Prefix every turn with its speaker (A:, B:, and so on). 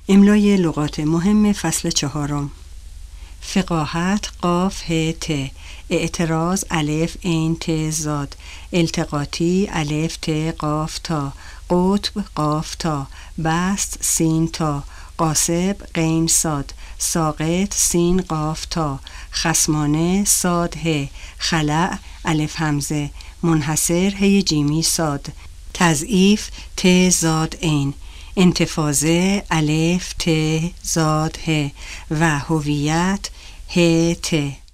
A: املای لغات مهم فصل 4. فقاهت قاف ه ت، اعتراض الف عین ت زاد، التقاطی الف ت قاف تا، قطب قاف تا، بست سین تا، قاسب غین صاد، ساقط سین قاف تا، خصمانه صاد ه، خلع الف همزه، منحصر هی جیمی صاد، تضعیف ت زاد عین، انتفاضه الف ت زاد ه و هویت ه ت.